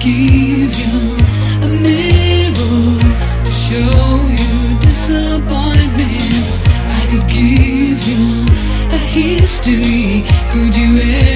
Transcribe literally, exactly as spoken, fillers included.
give you a mirror to show you disappointments. I could give you a history. Could you ever